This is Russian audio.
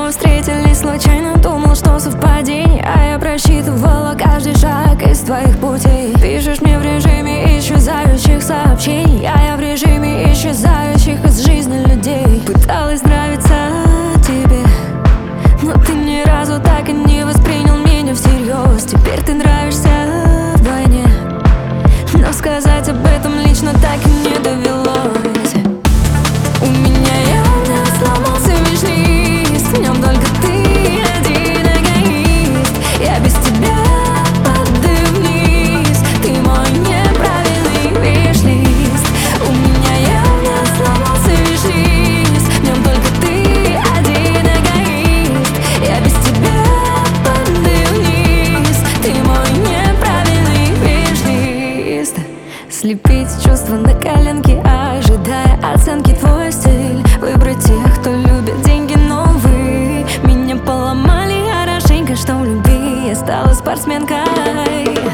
снова встретились случайно. Думал, что совпадение, а я просчитывала каждый шаг из твоих путей. Пишешь мне в режиме исчезающих сообщений, а я в режиме исчезающих из жизни людей. Пыталась нравиться тебе, но ты ни разу так и не воспринял меня всерьез. Теперь ты нравишься вдвойне, но сказать об этом лично так и не довелось. У меня явно сломался виш-лист, в нем только ты один эгоист. Я без тебя падаю вниз, ты мой неправильный виш-лист. У меня явно сломался виш-лист, в нем только ты один эгоист. Я без тебя падаю вниз, ты мой неправильный виш-лист. Слепить чувства на коленке, ожидая оценки, твой стиль. Выбрать тех, кто любит деньги, но вы меня поломали хорошенько, что в любви я стала спортсменкой.